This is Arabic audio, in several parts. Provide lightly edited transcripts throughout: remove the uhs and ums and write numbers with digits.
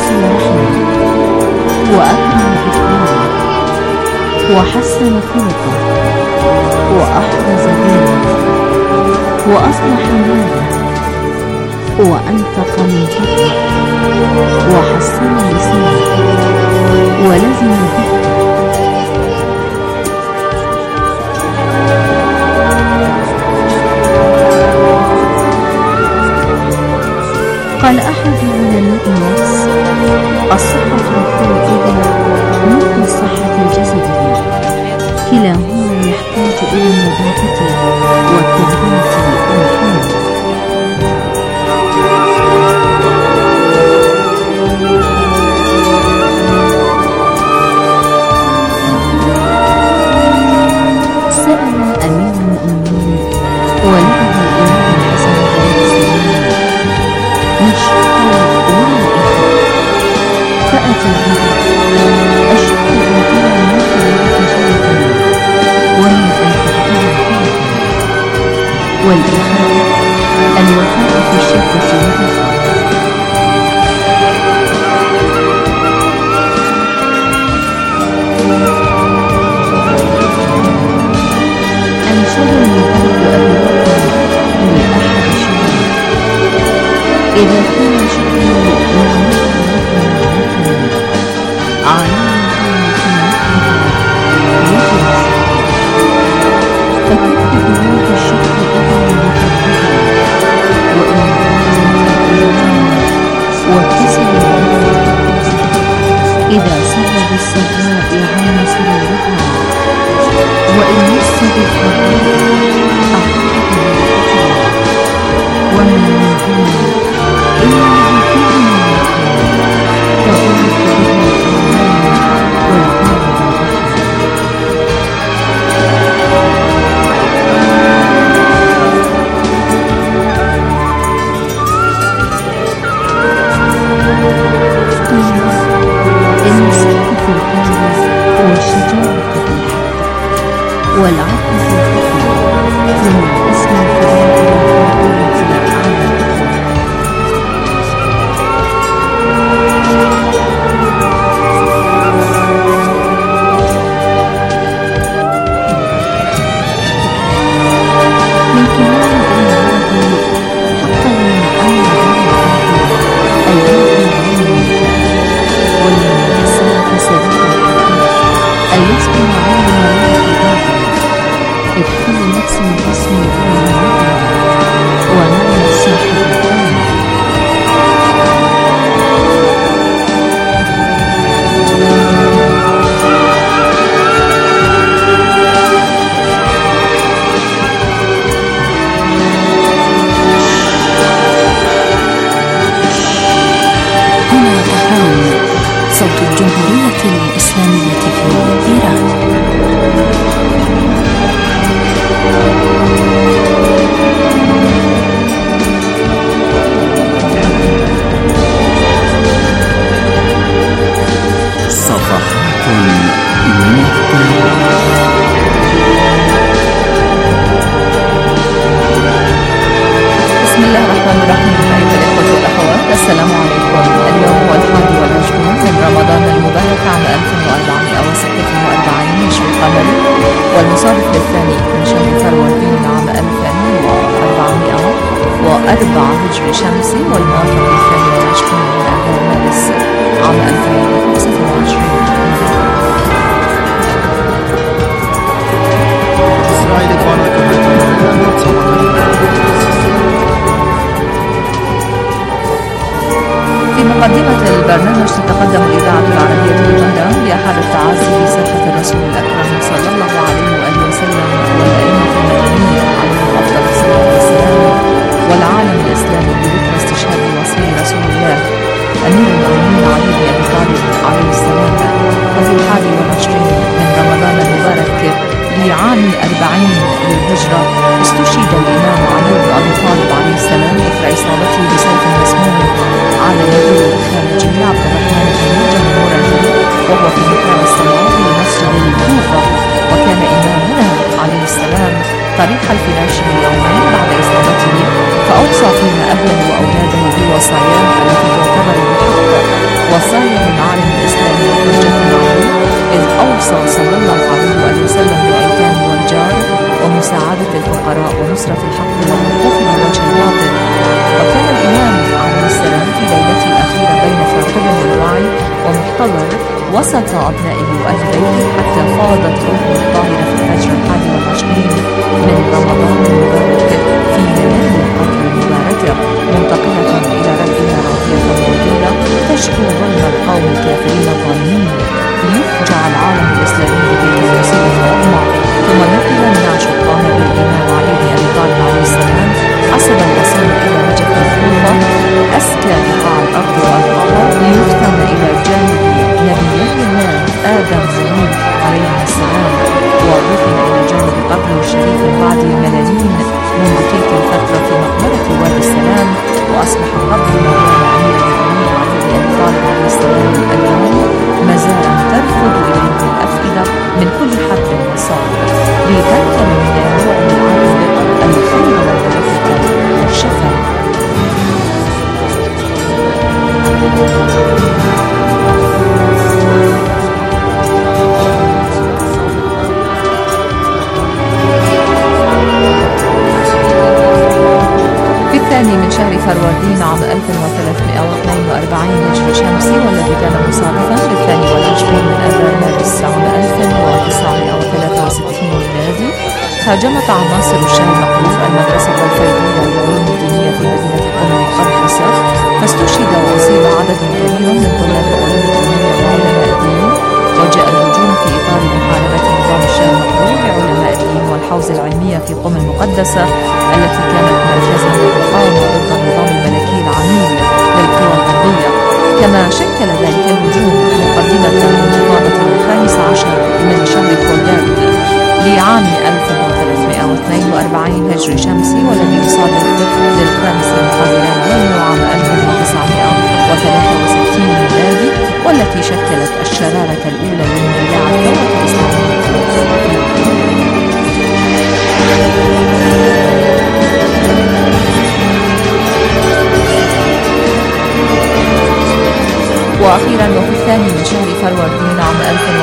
وصل رحمه وأكرم إكرامه وحسن خلقه وأحرز دينه وأصلح ماله وأنفق من فضله وحسن لسانه ولزم ذكره. قال أحد علماء النفس: الصحة الخلقية مثل الصحة الجسدية، كلاهما يحتاج إلى النظافة والتربية والحماية. سأل أمير المؤمنين ولده الإمام الحسن عليه السلام من شكر والإخوة، فأجابه: الشكر على ما خلقك شرفا ومن أن تبذل خلقا، والإخوة الوفاء في الشدة والرخاء. أنشد المبارك أبو بكر لأحد شعره: إذا كان شكر نعمة على فكيف بذات الشكر إذا متبدل وابتسم إذا سر بالسراء عن سرورها، وإن مس بالضراء أعطته بالفترة، وما من هم إلا بكلمة تضاف بها الأعمال والقلب بالرحمة. إن الصدق في القلب والشجاعة في الحق والعدل في الحكم من الاسم الفضائل والفضائل على الأخرى. من كلام الإمام حتى من أمر الاسم على إذ كل نفس باسم ونعم صاحب القلب. هنا تهران صوت الجمهورية الإسلامية في إيران. صفحات من بسم الله الرحمن الرحيم. أيها الإخوة والأخوات، السلام عليكم. اليوم هو 21 من رمضان المبارك عام 1446 هجري قمري، والمصادف للثاني من شهر فروردين عام 1404 هجري شمسي، والموافق للثاني والعشرين من آذار مارس عام 2025 في مقدمة البرنامج تتقدم الإذاعة العربية للغندام بأحد التعازي بساحة الرسول الأكرم صلى الله عليه وآله وسلم والأئمة المدنية عليهم أفضل الصلاة والسلام والعالم الإسلامي بذكرى استشهاد وصي رسول الله أمير المؤمنين علي بن أبي طالب عليه السلام. وفي 21 من رمضان المبارك لعام 40 للهجرة استشهد الإمام علي بن أبي طالب عليه السلام إثر إصابته بسيف مسموم على النبي الخارجي عبد الرحمن بن المرادي وهو في محراب الصلاة في مسجد الكوفة، وكان إمامنا عليه السلام طريح الفراش يومين بعد إصابته، فأوصى فيها أهله وأولاده بوصاياه التي تعتبر بحق وصايا من عالم الإسلام والحجة العلي، إذ أوصى صلى الله عليه وآله وسلم بالأيتام والجار ومساعدة الفقراء ونصرة الحق والوقوف على وجه الباطل. وكان الإمام عليه السلام في ليلته الأخيرة بين فاقد الوعي ومحتضر وسط أبنائه وأهل بيته حتى فاضت روحه الطاهرة في الفجر 21 من رمضان المبارك في ليالي القدر المباركة، منتقلة إلى ربها راضية مرضية تشكو ظلم القوم الكافرين الظالمين ليفجع العالم الإسلامي بهذه المصيبة العظمى. ثم نقل النعش الطاهر للإمام علي بن أبي طالب عليه السلام حسب الوصية إلى نجف الكوفة أسكى بقاع الأرض وأرضها ليفتن إلى جانب نبيي الله آدم ونوح عليهما السلام، ودفن إلى جانب قبره الشريف من بعد الملايين منذ تلك الفترة في مقبرة وادي السلام، وأصبح قبر مولانا أمير المؤمنين علي بن أبي طالب عليه السلام اليوم مزارا ترفض إليه الأفئدة من كل حد وصاب، ليذكر من النوع العرض الخير والبركة والشفاء. في الثاني من شهر فروردين عام 1342 هجري شمسي، والذي كان مصادفا للثاني والعشرين من آذار مارس عام 1963 ميلادي، هاجمت عناصر الشاه المقروف المدرسة الفيضية للعلوم الدينية في مدينة قم المقدسة، فاستشهد وأصيب عدد كبير من طلاب العلوم الدينية وعلماء الدين. وجاء الهجوم في إطار محاربة نظام الشاه المقروف لعلماء الدين والحوزة العلمية في قم المقدسة التي كانت مركزا للمقاومة ضد النظام الملكي العميل للقوى الغربية. كما شكل ذلك الهجوم مقدمة للانتفاضة 15 من شهر خرداد لعام 1342 هجري شمسي، والذي يصادف للخامس من قبيلان يونيو عام 1963 ميلادي، والتي شكلت الشرارة الأولى لاندلاع الثورة الإسلامية في وأخيرا وفي الثاني من شهر فروردين عام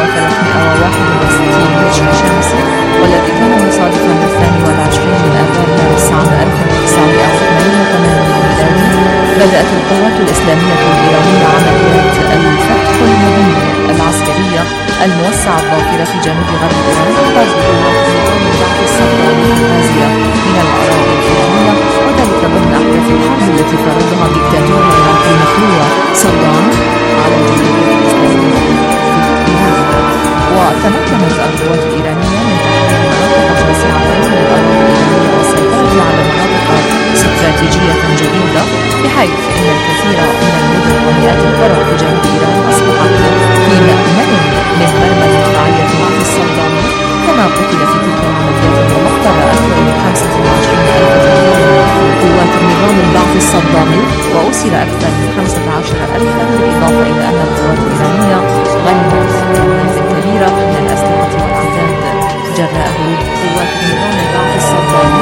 1361 هجري شمسي، والذي كان مصادفا للثاني والعشرين من آذار مارس عام 1982 ميلادي، بدأت القوات الإسلامية الإيرانية عمليات الفتح المبين العسكرية الموسعة الظافرة في جنوب غرب إيران ضد قوات نظام البعث الصفوي الغازية من الأراضي الإيرانية، وذلك ضمن أحداث الحرب التي فرضها ديكتاتور العراقي المخلوع صدام على الجمهورية الإسلامية في إيران. وتمكنت القوات الإيرانية من تحرير مناطق واسعة من الأراضي الإيرانية والسيطرة على مناطق استراتيجية جديدة، بحيث أن الكثير من المدن ومئات القرى في جنوب إيران أصبحت في مأمن من مرمى المدفعية مع الصدام. كما قتل في تلك العمليات ومقتل أكثر من 25,000 من قوات النظام البعث الصدامي، وأسر أكثر من 15,000، بالإضافة إلى أن القوات الإيرانية غنمت كمية كبيرة من الأسلحة والأعداد جراء هروب قوات النظام البعث الصدامي.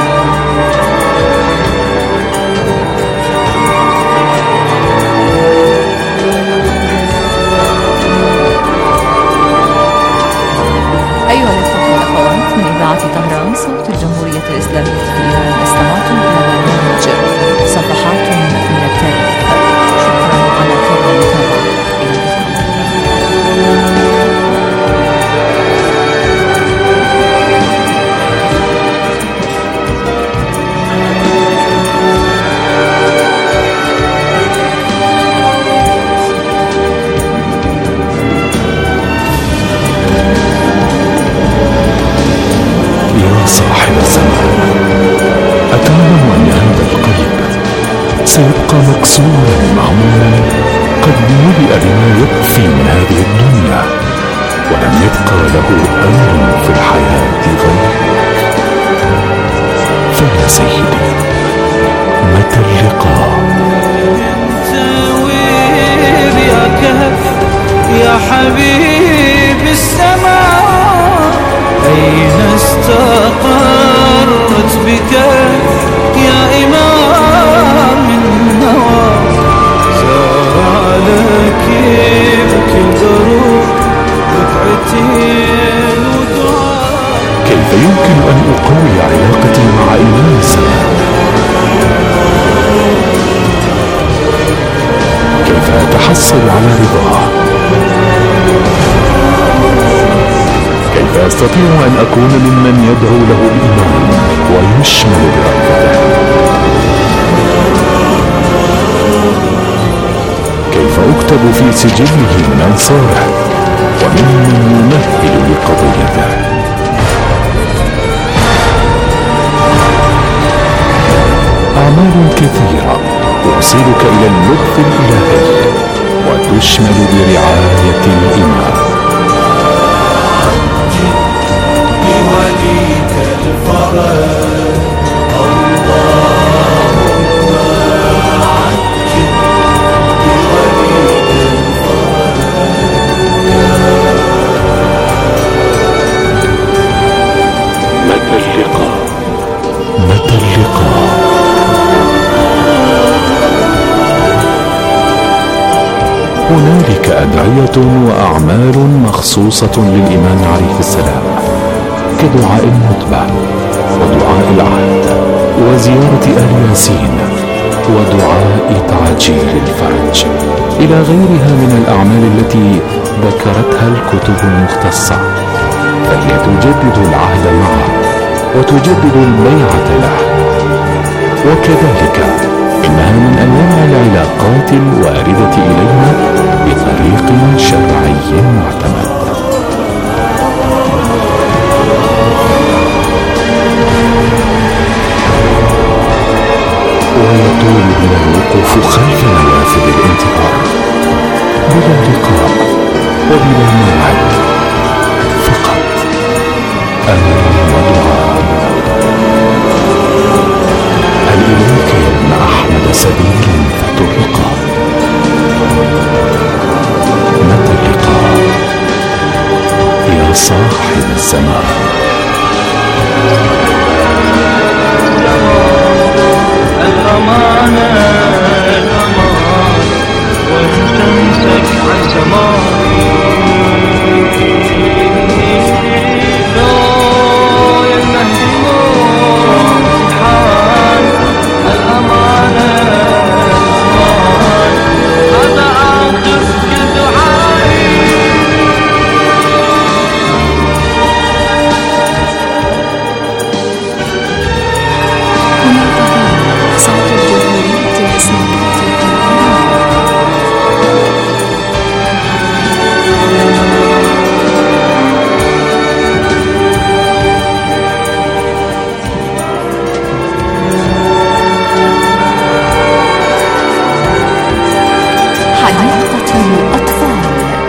أيها الأخوة والأخوات، من إذاعة طهران صوت الجمهورية الإسلامية في إيران، استمعتم إلى برنامج صفحات من التاريخ. شكرا على طيب المتابعة. صاحب الزمان، أتعلم أن هذا القلب سيبقى مكسورا معمولا قد ملئ بما يكفي من هذه الدنيا، ولم يبقى له أمر في الحياة غيرك. فيا سيدي، متى اللقاء؟ يا كهف يا حبيب السماء، أين استقرت بك يا إمام النوى؟ سار لك على رضاه. كيف أستطيع أن أكون ممن يدعو له الإيمان ويشمل برأفته؟ كيف أكتب في سجله من أنصاره وممن يمهد لقضيته؟ أعمال كثيرة توصلك إلى اللطف الإلهي وتشمل برعاية الإمام. بوليك الفرج اللهم عجل بوليك الفرج. متى اللقاء؟ متى اللقاء؟ هنالك أدعية وأعمال مخصوصة للإمام عليه السلام كدعاء النطبة ودعاء العهد وزيارة آل ياسين ودعاء تعجيل الفرج إلى غيرها من الأعمال التي ذكرتها الكتب المختصة، فهي تجدد العهد معه وتجدد البيعة له. وكذلك إنها من أنواع العلاقات الواردة إلينا بطريق شرعي معتمد. ويطول بنا الوقوف خلف نوافذ الانتظار بلا لقاء وبلا موعد، فقط أمل ودعاء. هل إليك يا ابن أحمد سبيل فترقى؟ متى اللقاء يا صاحب الزمان؟ الأمانة الأمان وإن تمسك عن زماني لو يمهدون امتحان. الأمانة الأمان هذا آخر كل دعائي. صوت الجمهورية الإسلامية حديقة الأطفال.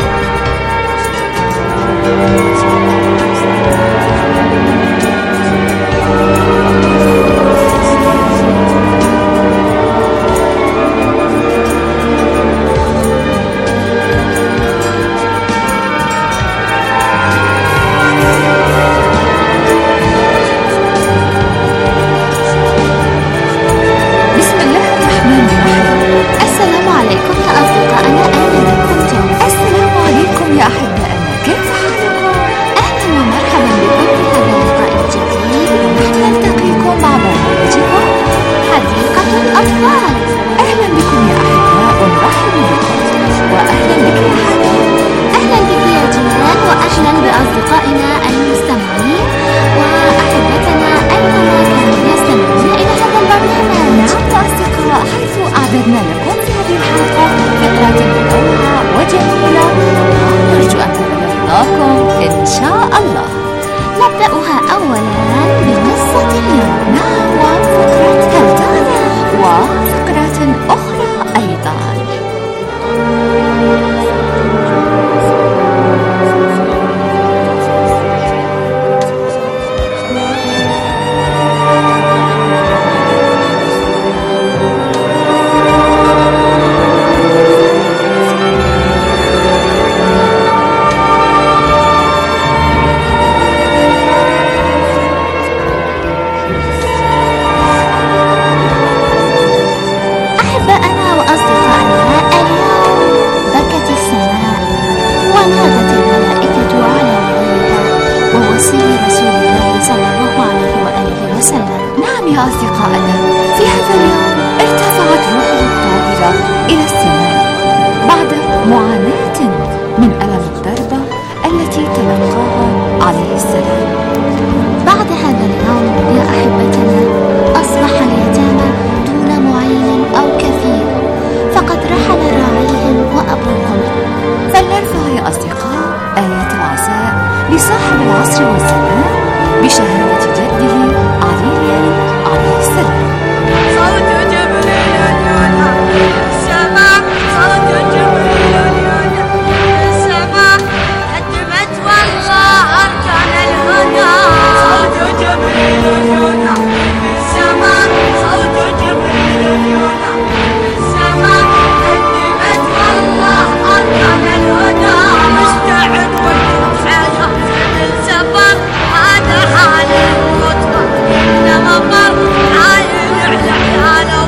بسم الله الرحمن الرحيم. السلام عليكم يا أصدقائنا، أين كنتم؟ السلام عليكم يا أحبائنا، كيف حالكم؟ أهلا ومرحبا بكم في هذا اللقاء الجديد. نلتقيكم مع برنامجكم حديقة الأطفال. أهلا بكم يا أحباء ونرحب بكم، وأهلا بك يا حبيب. أهلا بك يا جيران، وأهلا بأصدقائنا المستمعين وأحبتنا أينما كانوا يستمعون إلى هذا البرنامج. نعم يا أصدقاء، حيث أعددنا لكم في هذه الحلقة فقرات منوعة وجميلة، نرجو أن تنال رضاكم إن شاء الله. نبدأها أولا بقصة اليوم. نعم، وفقرة هل تعلم، وفقرات أخرى أيضا. أحبائنا وأصدقائنا، اليوم بكت السماء ونادت الملائكة على نبيها ووصي رسول الله صلى الله عليه وآله وسلم. نعم يا أصدقائنا، في هذا اليوم ارتفعت روحه الطاهرة إلى السماء بعد معاناة لصاحب العصر والزمان بشهادة جده علي عليه السلام. صوت جبريل يونع السماء، صوت جبريل يونع السماء، هدمت والله أركان الهدى. صوت جبريل يونع السماء، صوت جبريل يونع السماء، هدمت والله أركان الهدى. مستعد والحياة للسفر، هذا حال المطبخ نظر عايل على حاله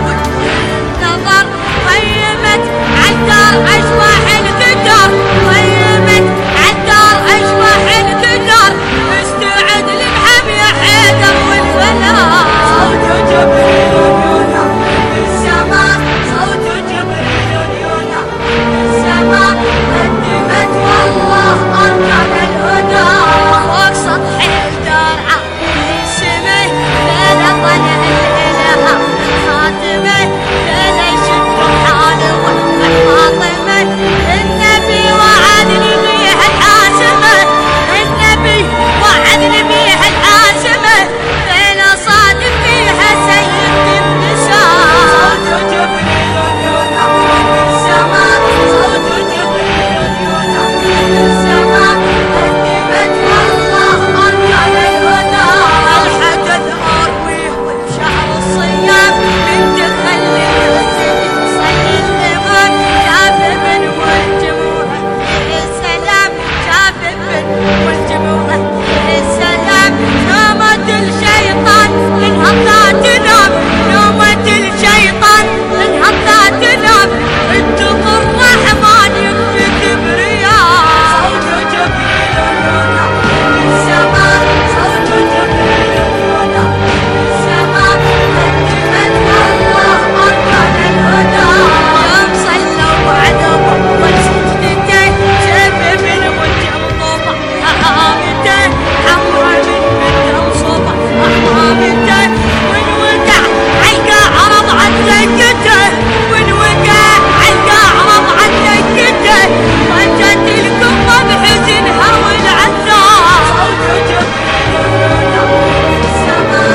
نظر. قيمت عالدار أشواح القدر، قيمت عالدار أشواح القدر، استعد للحم يا حيدر والفلاح. صوت جبريل يونع السماء، صوت جبريل يونع السماء، هدمت والله أركان الهدى. فوق سطح الدار عالي السماء، ليلة طلع الإله خاتمة، ليلة يشد حاله فاطمة. النبي وعدني بيه الحاسمة، النبي وعدني بيه الحاسمة، ليلة صادق فيها سيدي النساء. صوت جبريل يونع السماء، صوت جبريل يونع السماء، هدمت والله أركان الهدى. الحدث أرويه والشهر الصيام، بنت خليه صلي الإمام، شاف من والجموع السلام، شاف من والجموع السلام. نومة الشيطان للهضة تنام، نومة الشيطان للهضة تنام، اتقوا الرحمن يكفي كبرياء. صوت جبريل يونع السماء، صوت جبريل يونع السماء، هدمت والله أركان الهدى. يوم صلوا وعدوا والسجدتين، شاف من وجه مطوبة أهامته، عمرة من بنته مصوبة أهامته، ونوقع عالقاع عرض عن دقته، ونوقع عالقاع عرض عن دقته، ضجت الكفة بحزنها والعذاب. صوت جبريل يونع السماء.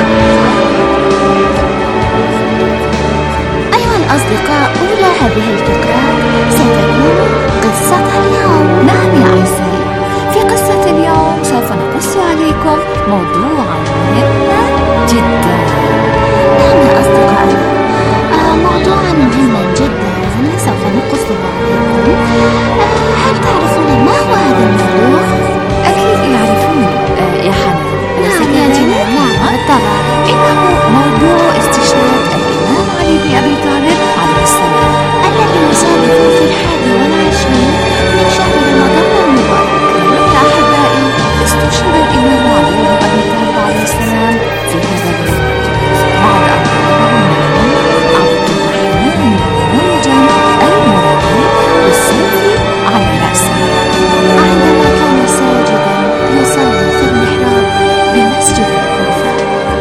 أيها الأصدقاء، أولى هذه الفقرات ستكون قصة اليوم. نعم يا أعزائي، في قصة اليوم سوف نقص عليكم موضوعا مهما جدا. نعم يا أصدقائنا، موضوعا مهما جدا سوف نقصه عليكم. هل تعرفون ما هو هذا الموضوع؟ أكيد يعرفون يا حنان. نعم يا جميل، نعم بالطبع. إنه موضوع استشهاد الإمام علي بن أبي طالب عليه السلام، الذي يصادف في 21 من شهر رمضان المبارك. يا أحبائي، استشهد الإمام علي بن أبي طالب عليه السلام في هذا اليوم بعد أن ضربه النبي عبد الرحمن بن ملجم المرادي بالسيف على رأسه عندما كان ساجدا يصلي في المحراب بمسجد الكوفة.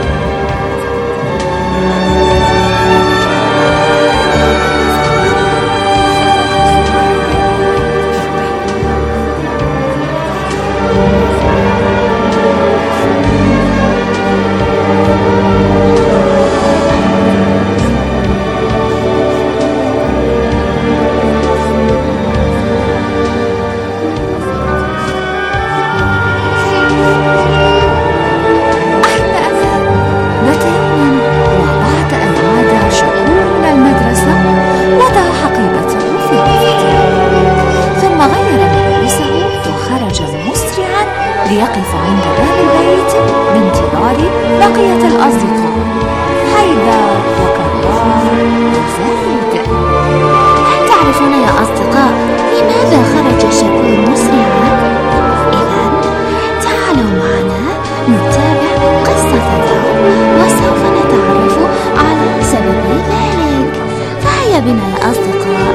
ليقف عند باب البيت بانتظار بقية الأصدقاء حيدر وكرار وزايد. هل تعرفون يا أصدقاء لماذا خرج شكور مسرعا؟ إذن تعالوا معنا نتابع قصة اليوم وسوف نتعرف على سبب ذلك. فهيا بنا يا أصدقاء.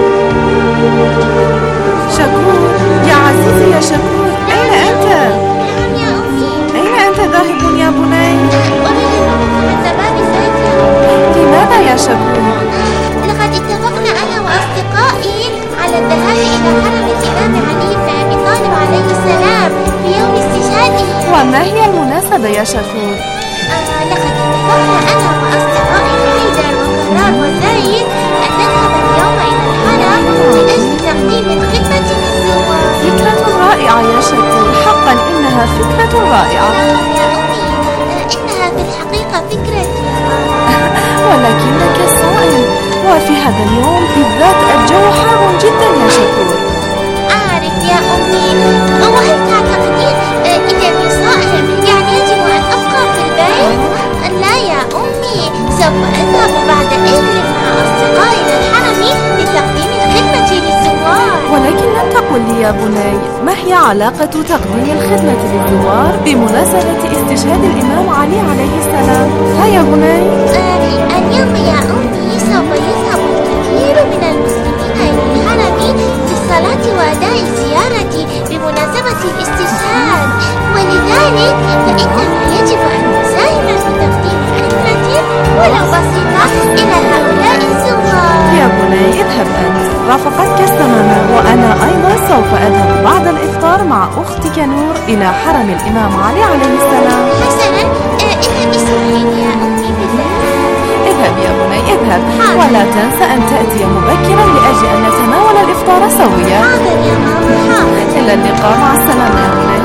شكور يا عزيزي، يا شكور، أين أنت؟ نعم يا أمي. أين أنت ذاهب يا بني؟ أريد العبور عند باب البيت. لماذا يا شكور؟ لقد اتفقنا أنا وأصدقائي على الذهاب إلى حرم الإمام علي بن أبي طالب عليه السلام في يوم استشهاده وما هي المناسبة يا شكور؟ لقد اتفقنا أنا وأصدقائي حيدر وقرار وزايد أن نذهب اليوم إلى الحرم لأجل تقديم الخدمة للزوار. فكرة رائعة يا شكور، حقا إنها فكرة رائعة. يا أمي، إنها في الحقيقة فكرتي. ولكنك صائم، وفي هذا اليوم بالذات الجو حار جدا يا شكور. أعرف يا أمي، وهل تعتقدين إذا كنت صائم يعني يجب أن أبقى في البيت؟ لا يا أمي، سوف أذهب بعد إذن مع أصدقائي إلى الحرم لتقديم الخدمة للزوار. ولكن لم تقل لي يا بني، ما هي علاقة تقديم الخدمة للزوار بمناسبة استشهاد الإمام علي عليه السلام؟ ها يا بني؟ اليوم يا أمي سوف يذهب الكثير من المسلمين إلى الحرم للصلاة وأداء الزيارة بمناسبة الاستشهاد، ولذلك فإننا يجب أن نساهم في تقديم خدمة ولو بسيطة إلى هؤلاء الزوار. يا بني اذهب أنت، رافقتك تماما، وأنا أيضا سوف أذهب بعد الإفطار مع أختك نور إلى حرم الإمام علي عليه السلام. حسنا، إذا اسمحي لي يا أمي بالله. اذهب يا بني اذهب، ولا تنسى أن تأتي مبكرا لأجل أن نتناول الإفطار سويا. حاضر يا ماما، حاضر. إلى اللقاء، مع السلامة يا بني.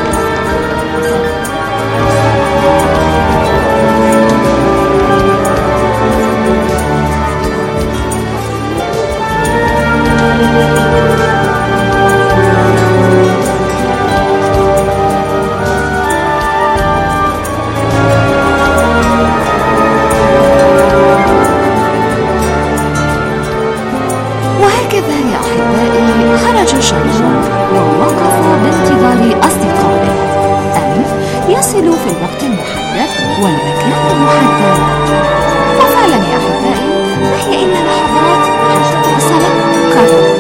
وهكذا يا أحبائي خرج شمعون ووقف بانتظار أصدقائه أن يصلوا في الوقت المحدد والمكان المحدد. وفعلا يا أحبائي، ما هي إلا لحظات حتى وصل قرار.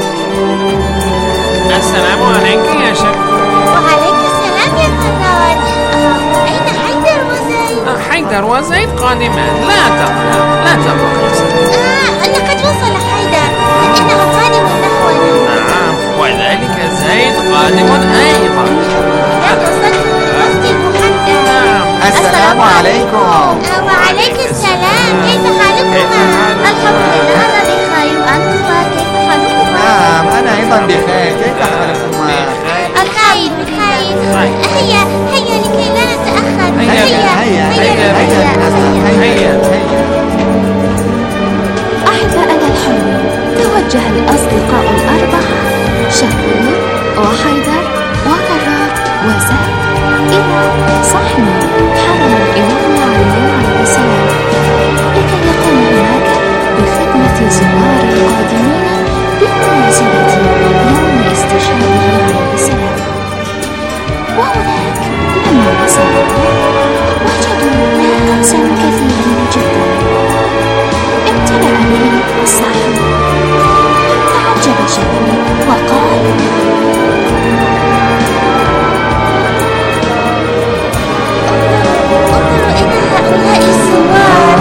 السلام عليك يا شكور. وعليك السلام يا قرار. أين حيدر وزايد؟ حيدر وزيد قادمان، لا تقلق يا سيدي. لقد وصل حيدر، إنه قادم نحونا. نعم، وذلك زيد قادم أيضا. لقد وصلت في الوقت المحدد. السلام عليكم. وعليك السلام، كيف حالكما؟ الحمد لله أنا بخير، وأنتما كيف حالكما؟ نعم، أنا أيضا بخير، كيف حالكما؟ بخير بخير. هيا لكي لا نتأخر. هيا. أحبائنا الحلوين، توجه الأصدقاء الأربعة شكور وحيدر وقرار وزايد إلى صحن حرم الإمام علي عليه السلام لكي يقوموا هناك بخدمة زوار القادمين بمناسبة يوم استشهاده عليه السلام. وهناك لما وصلوا وجدوا ناسا كثيرين جدا. امتلأ بهم الصحن. تعجب شكور وقال: انظروا إلى هؤلاء الزوار،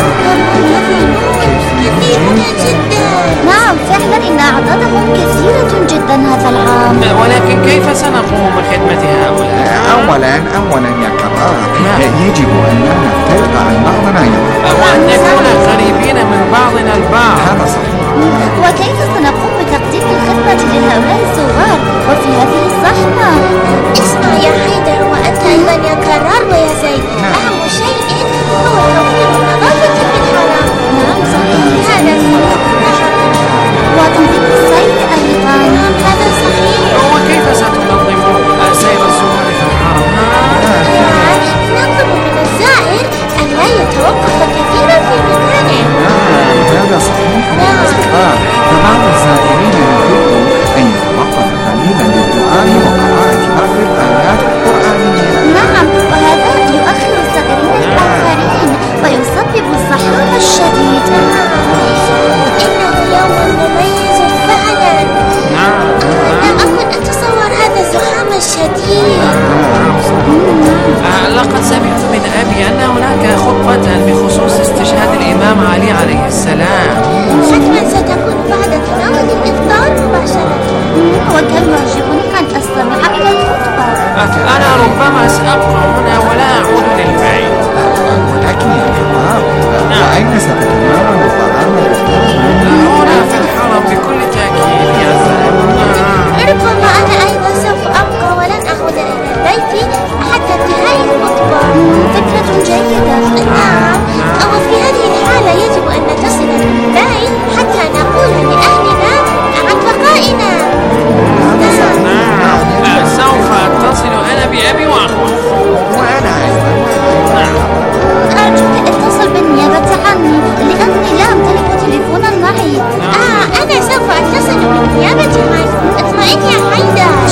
كثيرون جدا. نعم فعلا، إن أعدادهم كثيرة جدا هذا العام. ولكن كيف سنقوم بخدمة هؤلاء؟ أولا يا قرار، يجب أن لا نفترق عن بعضنا وأن نكون قريبين من بعضنا البعض. هذا صحيح. وكيف سنقوم بتقديم الخدمة لهؤلاء الزوار وفي هذه الصحنة؟ اسمع يا حيدر، وأنت أيضا يا قرار ويا زيد، أهم شيء هو توفير النظافة في الحرم. نعم صحيح، هذا صحيح. وتنظيم السير أيضا. نعم هذا صحيح. وكيف ستنظم سير الزوار في الحرم؟ نطلب من الزائر أن لا يتوقف كثيرا في مكانه. هذا صحيح يا أصدقاء، فبعض الزائرين يحب أن يتوقف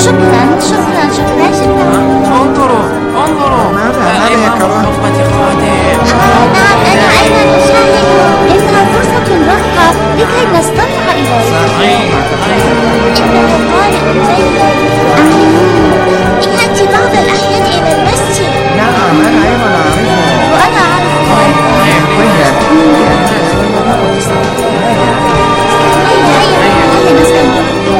شكرا شكرا شكرا شكرا. انظروا ماذا يا إمام كرام؟ الخطبة قادم. نعم أنا أيضا أشاهد. إنها فرصة رائعة لكي نستمع إليه. صحيح. إنه قارئ جيد. يأتي بعض الأحيان إلى المسجد. نعم أنا أيضا أعرفه. وأنا أعرفه أيضا. هيا نستمع.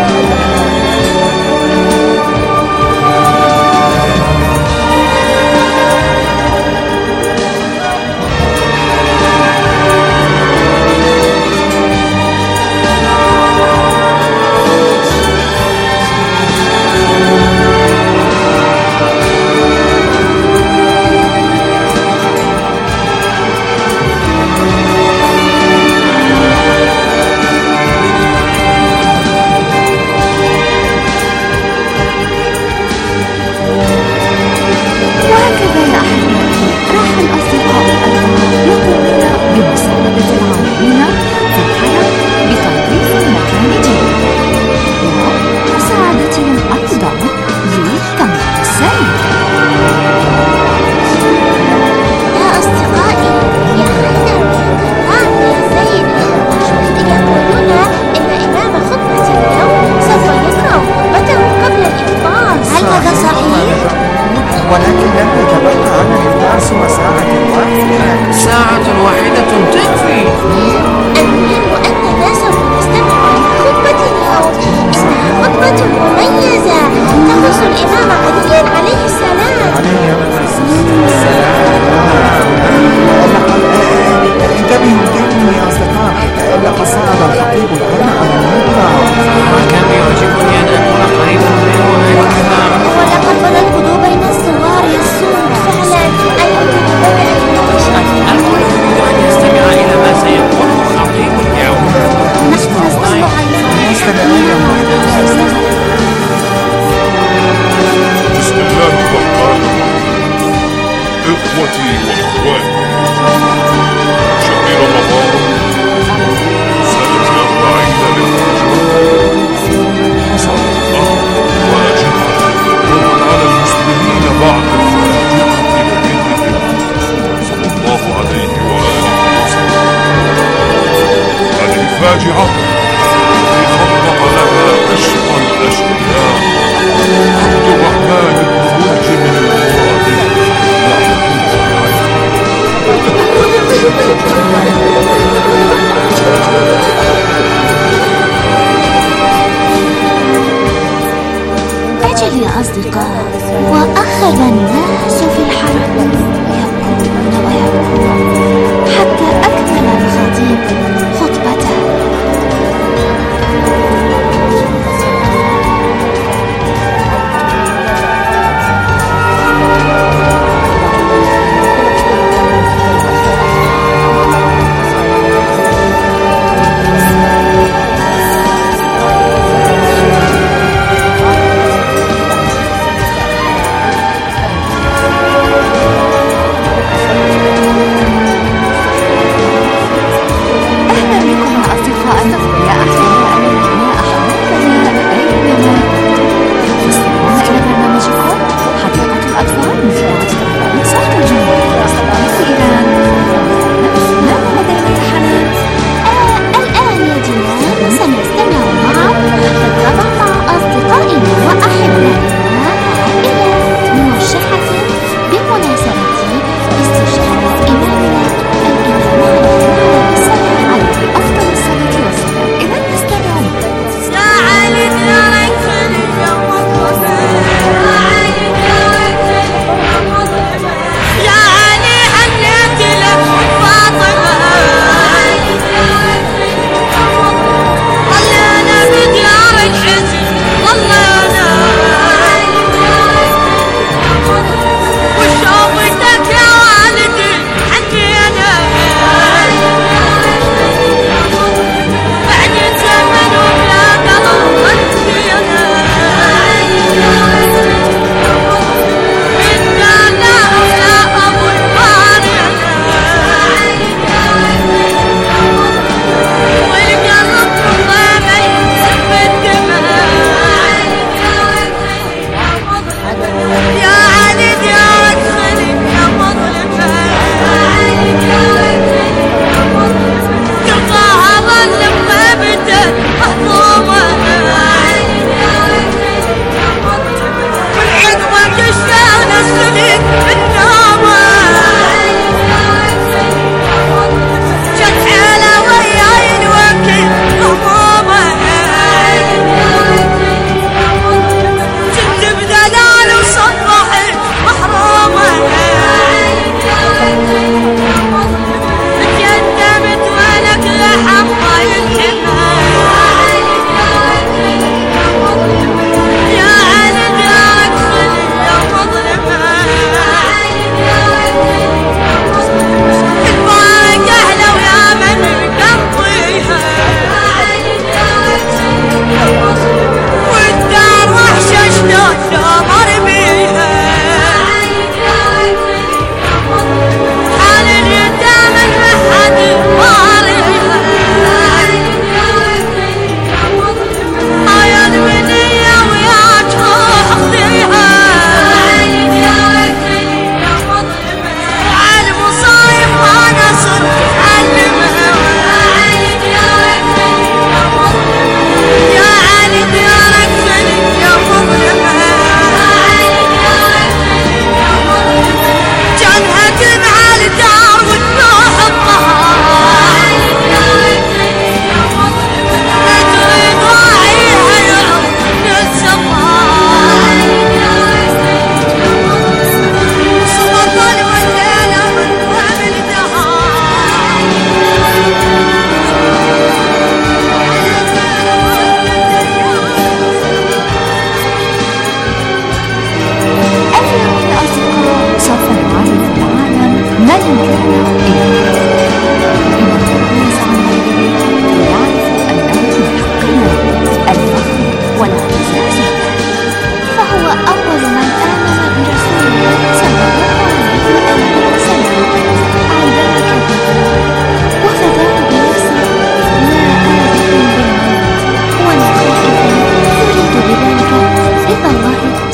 وهكذا يا أحبابي راح الأصدقاء يقومون بمساعدة العاملين في الحرم بتنظيف المكان جيدا ومساعدتهم أيضا لتنظيف السير. يا أصدقائي يا حيدر ويا كرار ويا زيد، يقولون إن إمام خطبة اليوم سوف يقرأ خطبته قبل الإفطار. هل هذا صحيح؟ ولكن لم يتبقى عن الإفطار سوى ساعة واحدة. ساعة واحدة تكفي. المهم أننا سوف نستمع إلى خطبة اليوم. إنها خطبة مميزة تخص الإمام علي عليه السلام. انتبهوا يا أصدقاء، لقد صعد الخطيب الآن على المنبر. كان يعجبني أن أكون قريبا منه أكثر. ولقد بنى الهدوء بين الصغار يسوع. فعلا الهدوء بدأ ينتشر. الكل يريد أن يستمع إلى ما سيقوله خطيب اليوم. نحن نستمع بسم الله الرحمن الرحيم. إخوتي وأخواتي، شهر رمضان سنة 40 للهجرة صدقة واجبة على المسلمين بعد الفاجعة بذكر صلى الله عليه وآله وسلم. هذه الفاجعة التي خطط لها أشقى الأشقياء عبد الرحمن بن ملجم المرادي لعنة الله أجل يا أصدقاء، وأخذ الناس في الحرم يبكون ويبكون حتى أكمل الخطيب خطبته.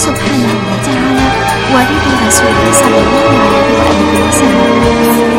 سبحانه وتعالى ورضا رسوله صلى الله عليه وآله وسلم.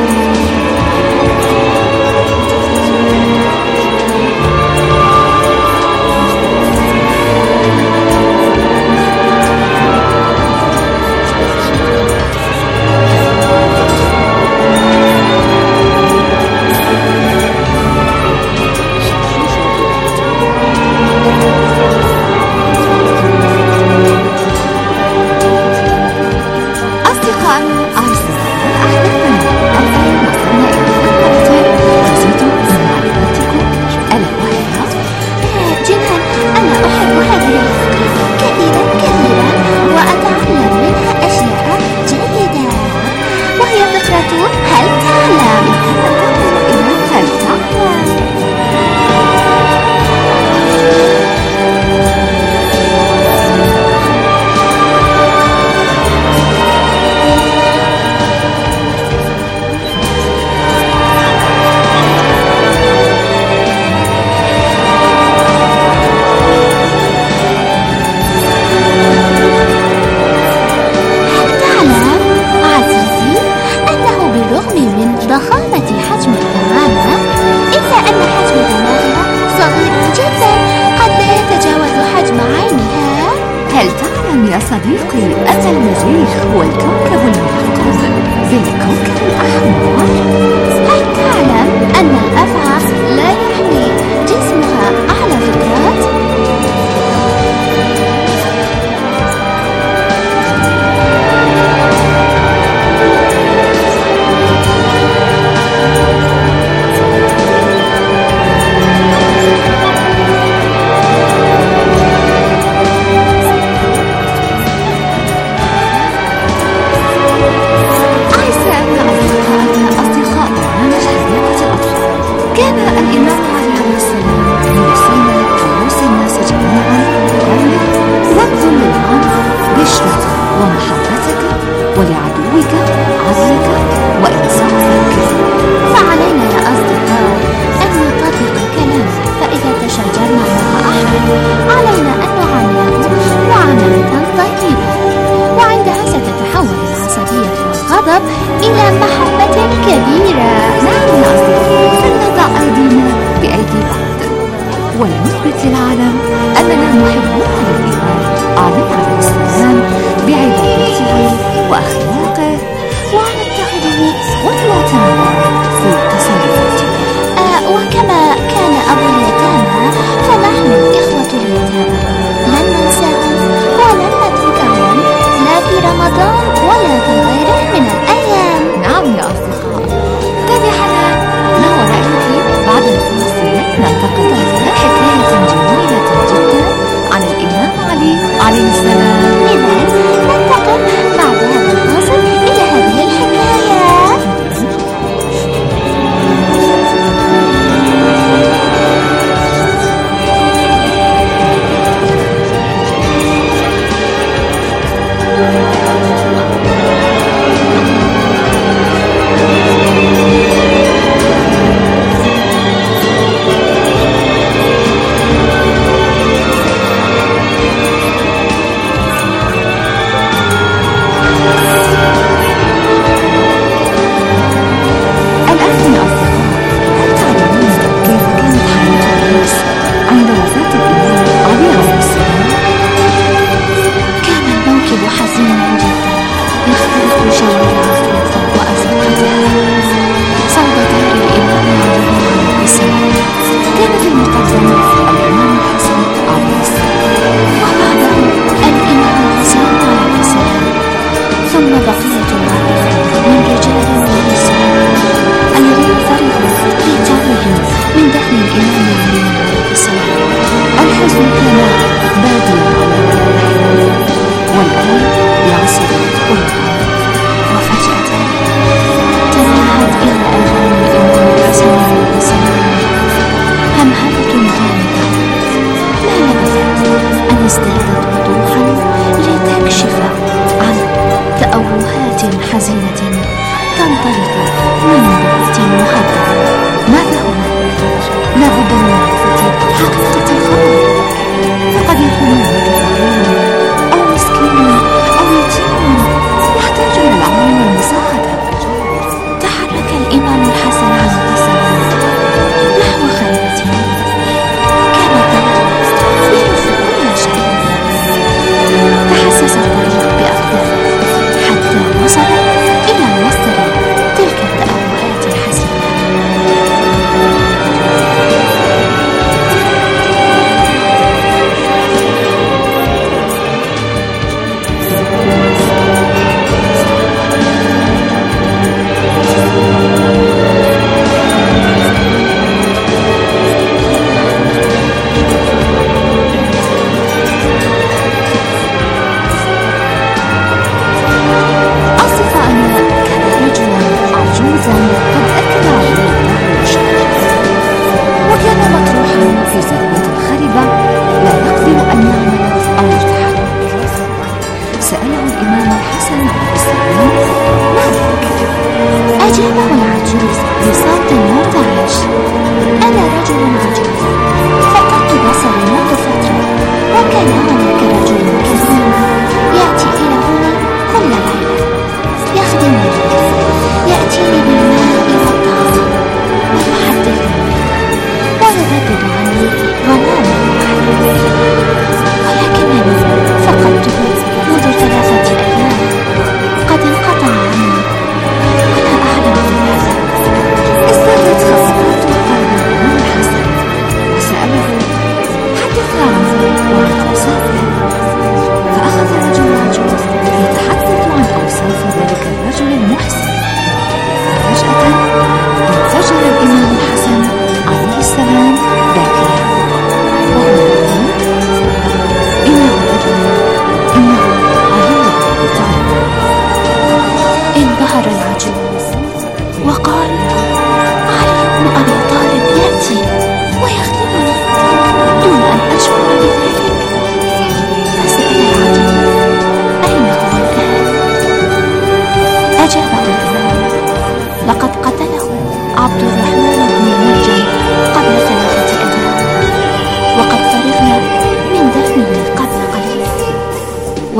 يا صديقي أن المريخ هو الكوكب الملقب بالكوكب الأحمر؟ هل تعلم أن الأفعى لا يحوي جسمها أعلى فقرات؟ كان الإمام علي عليه السلام يوصينا ويوصي الناس جميعا بقوله: وابذل للعنف بشرك ومحبتك ولعدوك عدلك وإنصافك. فعلينا يا أصدقاء أن نطبق كلامه، فإذا تشاجرنا مع أحد علينا أن نعامله معاملة طيبة، وعندها ستتحول العصبية والغضب إلى محبة كبيرة. نعم يا أصدقاء، فلنضع أيدينا بأيدي بعض ونثبت للعالم أننا محبون للإمام علي عليه السلام بعبادته وأخلاقه، ونتخذه قدوة في تصرفاته. وكما كان أبو اليتامى فنحن إخوة اليتامى، لن ننساهم ولن نتركهم لا في رمضان ولا في غيره من الأيام. نعم يا أصدقاء، طيب يا حنان، ما هو رأيك بعد الفاصل ننتقل إلى حكاية جميلة جدا عن الإمام علي عليه السلام؟ إذن ننتقل بعد هذا الفاصل إلى هذه الحكاية. حقيقة الخبر، فقد يكون هناك فقير أو مسكين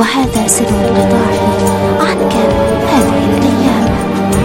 وهذا سر انقطاعي عنك هذه الأيام.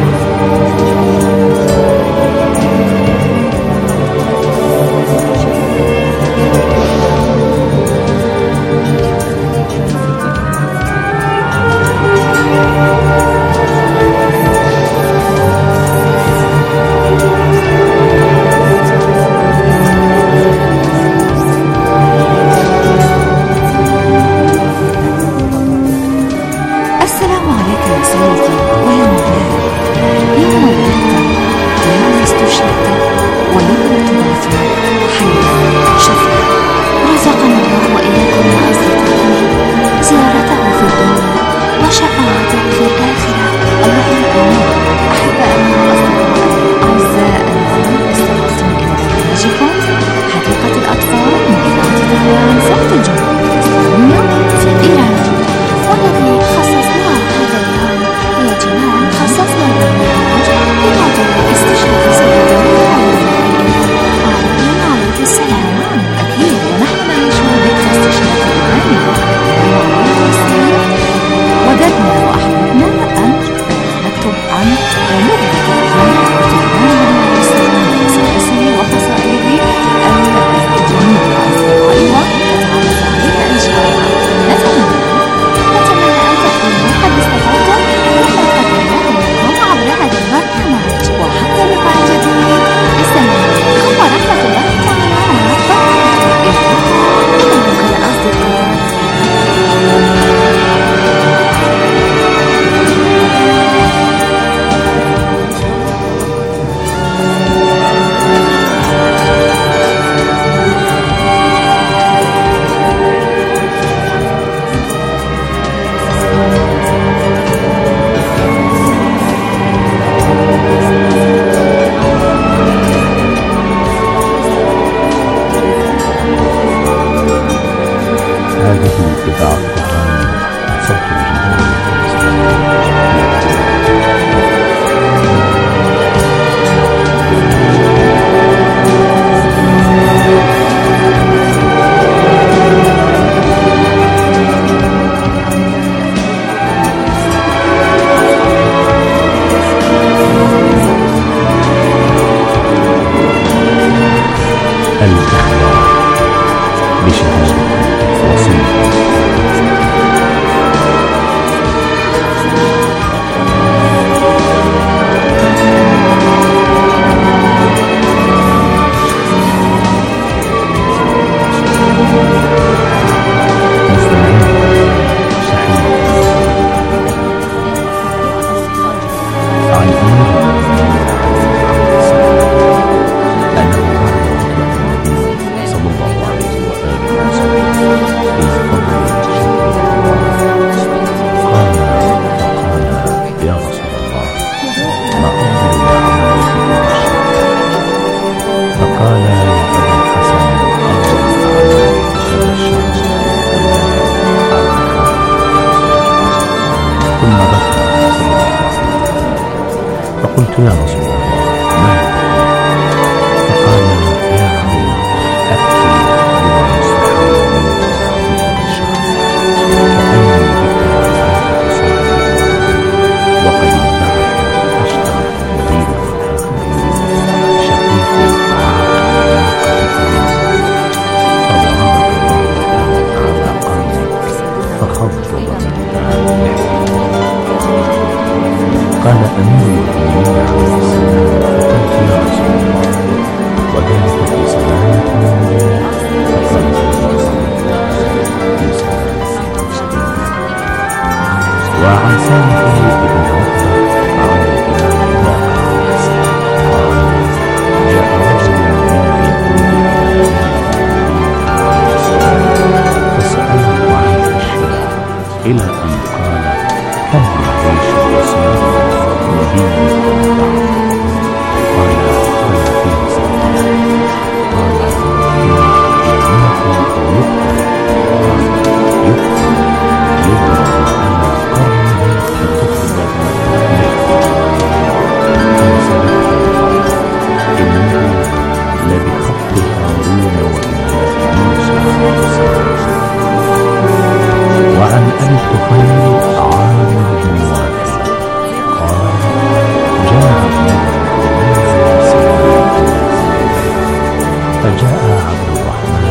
فقلت يا رسول الله ما فقال يا علي أبكي بما يستحيل منك في هذا الشهر فأني بك على حساب وقد ادعك أشقى الأولين والآخرين شقيق عاقل ناقة فضربك مرة على قرنك فخضب منها. قال أمير المؤمنين عليه السلام فقلت يا رسول الله وذلك في سلامة المؤمنين فقال في سلامة. وعن سالم بن عقبة عن الإمام الباقر قال جاء رجل من اليهود فسأله عن أشياء إلى أن قال كم يعيش الرسول نبي بعد؟ قال 30 سنة. قال يموت أو يقتل؟ قال يقتل يضرب على قرنه فتخرج إليه. فنزلت إنه لبخط هارون وإمام موسى عليه السلام. وعن أبي الطفيل عامر بن واثل قال: جاء فجاء عبد الرحمن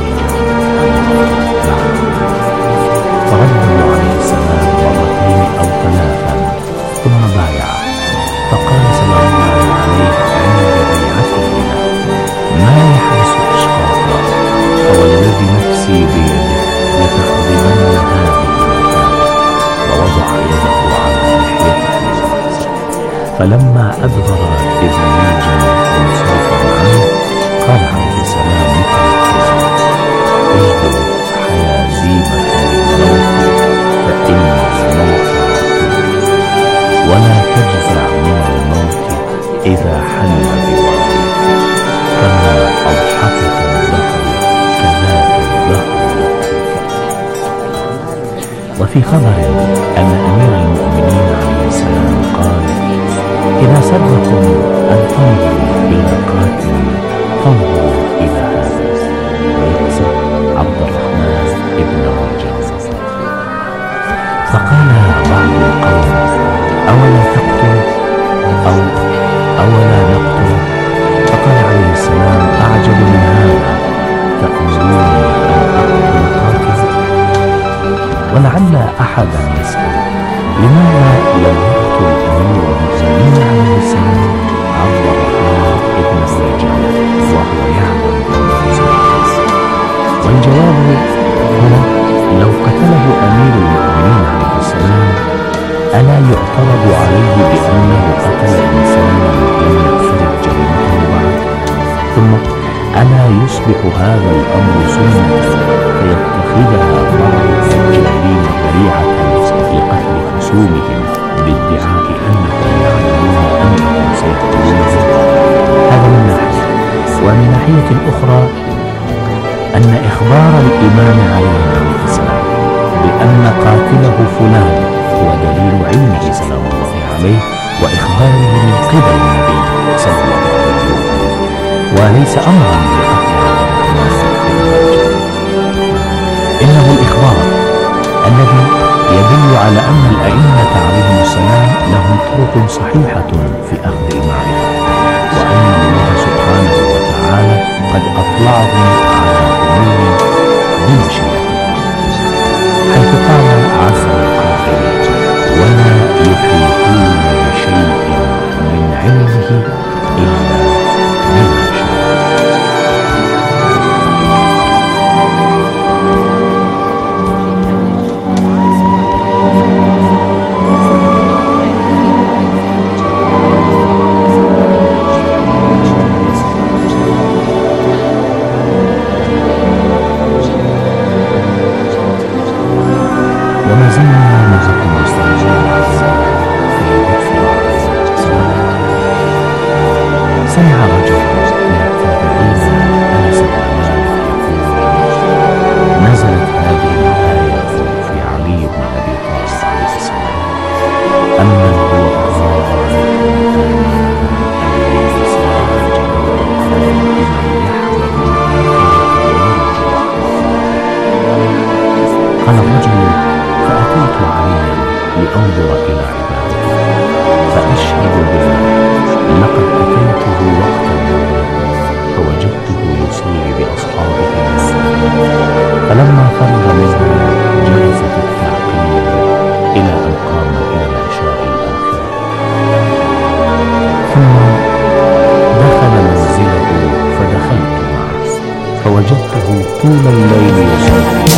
فرده عليه السلام مرتين أو ثلاثا ثم بايع، فقال سلام الله عليه عند بيعته له: ما يحبس أشقاقا، فوالذي نفسي بيده لتخدمن هذه المكان. ووضع يده على لحيته، فلما أدبر إذنيجا وانصرف عنه قال عليه السلام متنكرا: اجبر حيازيمك للموت فإن الموت عقيم، ولا تجزع من الموت إذا حل بوالدك، كما أضحكك الدهر كذاك الدهر يضحك. وفي خبر أن أمير المؤمنين عليه السلام قال: إذا سركم أن تنظروا إلى قاتل فانظروا إلى هذا، ويقصد عبد الرحمن ابن مرجان. فقال بعض القوم: أولا تقتل أولا نقتل؟ فقال عليه السلام: أعجب من هذا، تأمروني أن أقتل قاتل؟ ولعل أحدا يسأل: لماذا لم يقتل أمير المؤمنين عليه السلام عبد الرحمن ابن مرجان وهو يعلم أنه سيقتل؟ والجواب هو: لو قتله أمير المؤمنين عليه السلام ألا يعترض عليه بأنه قتل إنسانا لم يقترف جريمته بعد؟ ثم ألا يصبح هذا الأمر سنة فيتخذها بعض الدجالين ذريعة لقتل خصومهم بادعاء أنهم يعلمون أنهم سيقتلونه؟ هذا من ناحية. ومن ناحية أخرى أن إخبار الإمام عليه السلام بأن قاتله فلان هو دليل علمه سلام الله عليه وإخباره من قبل النبي صلى الله عليه وسلم، وليس أمرا بقتل عبد الرحمن. إنه الإخبار الذي يدل على أن الأئمة عليهم السلام لهم طرق صحيحة في أخذ المعرفة، وأن الله سبحانه وتعالى قد أطلعهم على أمور بمشيئته، حيث قال عز وجل: ولا يحيطون بشيء من علمه إلا بما شاء. وما زلنا معكم مستمعين أعزائي في ذكر سمع رجل من التابعين أنس بن مالك يقول: نزلت هذه الآية في علي بن أبي طالب عليه السلام: أمن هو قائم الليل ساجدا وقائما يحمل قال الرجل: فأتيت عليا لأنظر إلى عبادته، فأشهد بالله لقد أتيته وقت النوم فوجدته يصلي بأصحابه فلما فرغ منها جلس في التعقيب إلى أن قام إلى العشاء الآخرة، ثم دخل منزله فدخلت معه فوجدته طول الليل يصلي.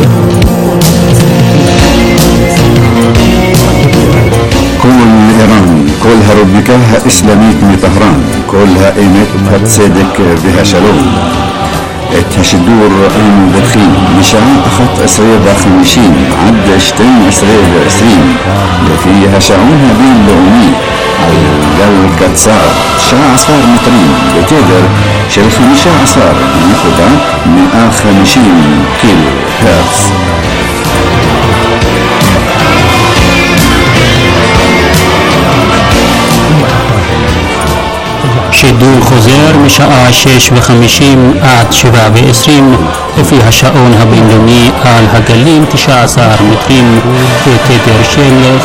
كل إيران كلها ربكاها إسلاميت مطهران، كلها إيمت هتصدق بها شلوم تشدور أم بالخين مشان أخط أسرية بخمشين عد اشتين أسرية بعسرين فيها شعونها بين لعوني على القتصار شاع صار مترين بتقدر شرخني شاع صار ناخدها من 50 كيلو هرتز. شدور שידור חוזר משעה 6:50 עד 7:20 לפי השעון הבינלאומי על הגלים 19 מטרים בתדר של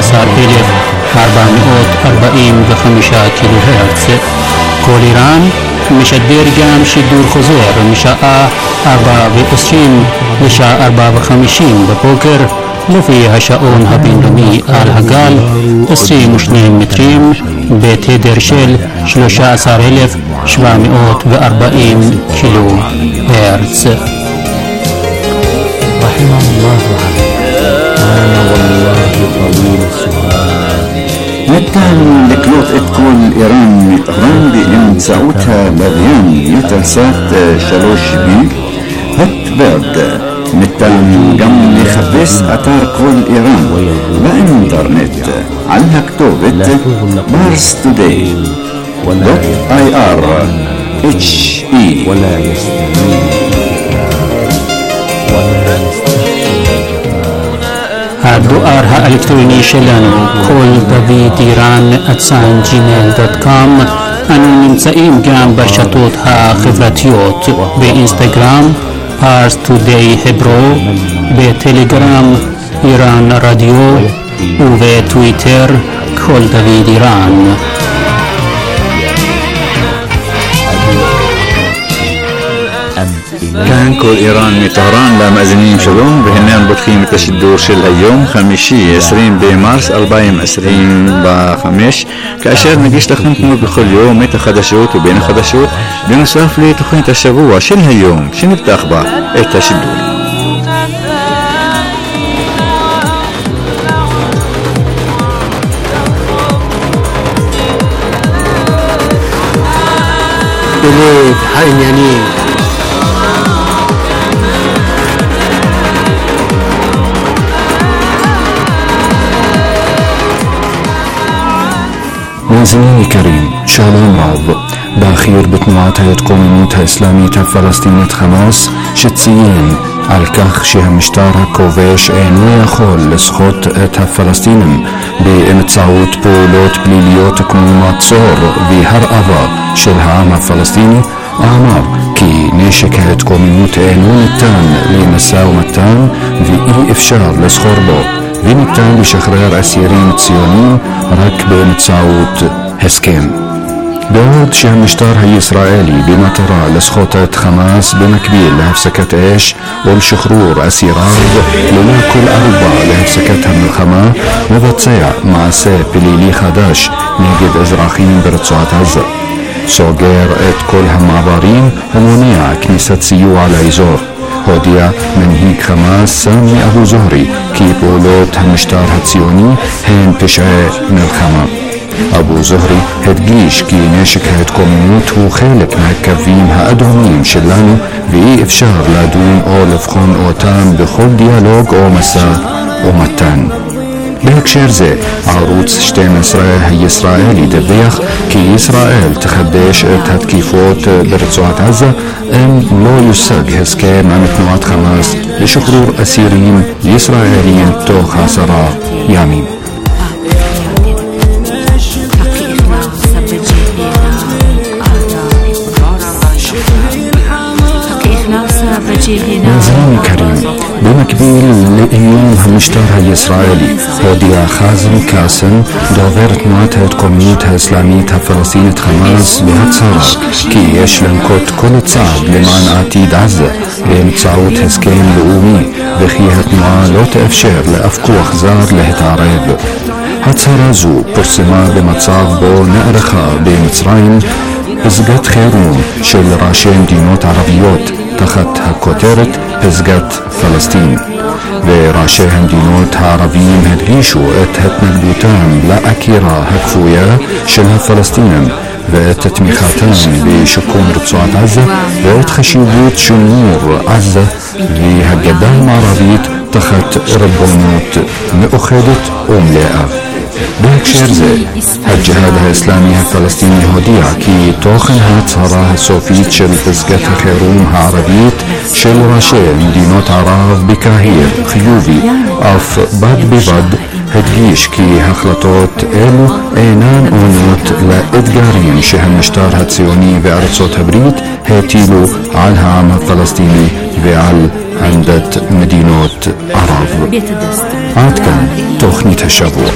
15,445 קילו הרץ. כל איראן משדר גם שידור חוזר משעה 4:20 לשעה 4:50 בבוקר לפי השעון הבינלאומי על הגל 22 מטרים בתדר של 13,740 קילו הרץ. رحم الله عليك أنا والله طويل السؤال. ניתן לקלוט את כל איראן מטהרן באמצעותה לוויין יוטלסאט 3B הוטברד. ניתן גם לחפש אתר כל איראן באינטרנט על הכתובת parstoday.ir הדואר האלקטרוני שלנו כל דוד איראן @gmail.com. אנו נמצאים גם ברשתות החברתיות באינסטגרם Pars Today Hebrew, בטלגרם איראן רדיו ובטוויטר כל דוד איראן. כאן כל איראן מטהרן למאזינים שלום, והנה אנחנו פותחים את השידור של היום חמישי 20 במרס 2025, כאשר נגיש לכם כמו בכל יום את החדשות ובין החדשות בנוסף לתוכנית השבוע של היום שנפתח בה את השידור. העניינים מאזינים יקרים, שלום רב. באחיר בתנועת ההתקוממות האסלאמית הפלסטינית חמאס שציין על כך שהמשטר הכובש אינו יכול לסחוט את הפלסטינים באמצעות פעולות פליליות כמו מצור והרעבה של העם הפלסטיני, אמר כי נשק ההתקוממות אינו ניתן למשא ומתן ואי אפשר לסחור בו, וניתן לשחרר אסירים ציונים רק באמצעות הסכם. בעוד שהמשטר הישראלי במטרה לסחוט את חמאס במקביל להפסקת אש ולשחרור אסיריו ללא כל ערובה להפסקת המלחמה, מבצע מעשה פלילי חדש נגד אזרחים ברצועת עזה, סוגר את כל המעברים ומונע כניסת סיוע לאזור. הודיע מנהיג חמאס סמי אבו זוהרי כי פעולות המשטר הציוני הן פשעי מלחמה. אבו זוהרי הדגיש כי נשק ההתקוממות הוא חלק מהקווים האדומים שלנו ואי אפשר לדון או לבחון אותם בכל דיאלוג או משא ומתן. בהקשר זה, ערוץ 12 הישראלי דיווח כי ישראל תחדש את התקיפות ברצועת עזה אם לא יושג הסכם עם תנועת חמאס לשחרור אסירים ישראלים תוך 10 ימים. מאזינים יקרים, במקביל לאיום המשטר הישראלי הודיע חאזם קאסם, דובר תנועת ההתקוממות האסלאמית הפלסטינית חמאס, בהצהרה כי יש לנקוט כל צעד למען עתיד עזה באמצעות הסכם לאומי וכי התנועה לא תאפשר לאף כוח זר להתערב. הצהרה זו פורסמה במצב בו נערכה במצרים פסגת חירום של ראשי מדינות ערביות תחת הכותרת פסגת פלסטין, וראשי המדינות הערביים הדגישו את התנגדותם לעקירה הכפויה של הפלסטינים ואת תמיכתם בשיקום רצועת עזה ואת חשיבות שימור עזה והגדה המערבית תחת ריבונות מאוחדת ומלאה. בהקשר זה, הג'יהאד האסלאמי הפלסטיני הודיע כי תוכן ההצהרה הסופית של פסגת החירום הערבית של ראשי מדינות ערב בקהיר חיובי, אף בד בבד הדגיש כי החלטות אלו אינן עונות לאתגרים שהמשטר הציוני וארצות הברית הטילו על העם הפלסטיני ועל עמדת מדינות ערב. עד כאן תוכנית השבוע.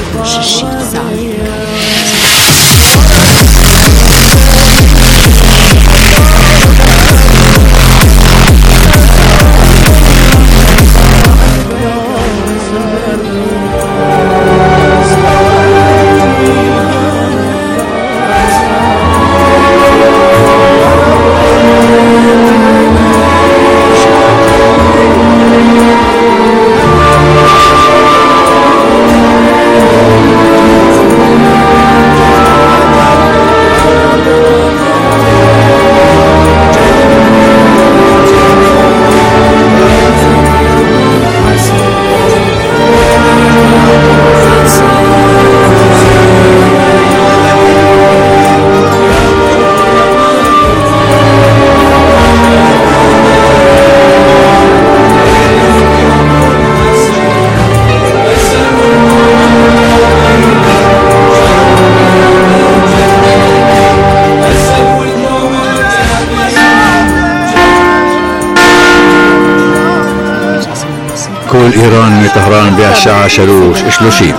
كل إيران طهران بالساعة 3:30.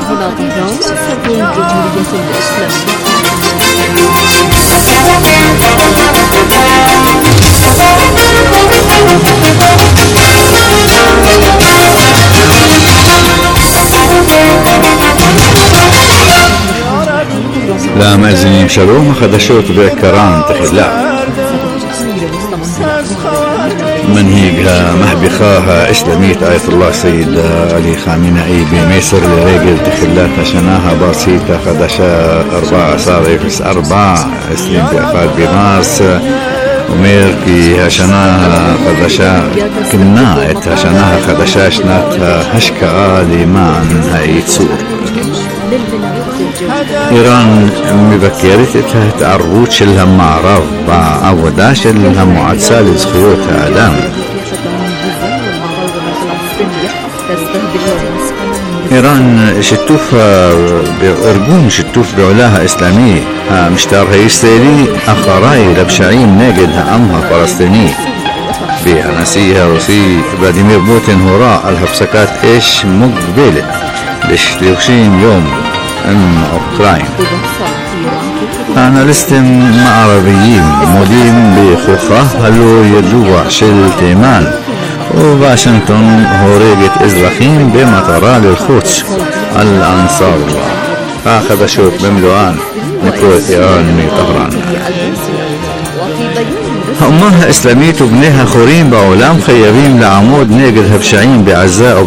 למאזינים שלום, החדשות בקראן תחילה. منهج المهبخة إسلامية آية الله سيد علي خامنئي بمصر لرجل تخلات شناها بسيطة خدشة 1404 اسلام بأفاد بمارس אומר כי השנה החדשה כנה את השנה החדשה שנת ההשקעה למען הייצור. איראן מבקרת את ההתערבות של המערב בעבודה של המועצה לזכויות האדם. איראן ארגון שיתוף פעולה האסלאמי, המשטר הישראלי אחראי לפשעים נגד העם הפלסטיני, והנשיא הרוסי ולדימיר פוטין הורה על הפסקת אש מוגבלת ל30 יום עם אוקראינה. האנליסטים מערביים מודים בכוחה הלא ידוע של תימן, וושינגטון הורגת אזרחים במטרה ללחוץ על אנסאר אללה. החדשות במלואן מפרויקט איראן מטהרן. האומה האסלאמית ובני החורים בעולם חייבים לעמוד נגד הפשעים בעזה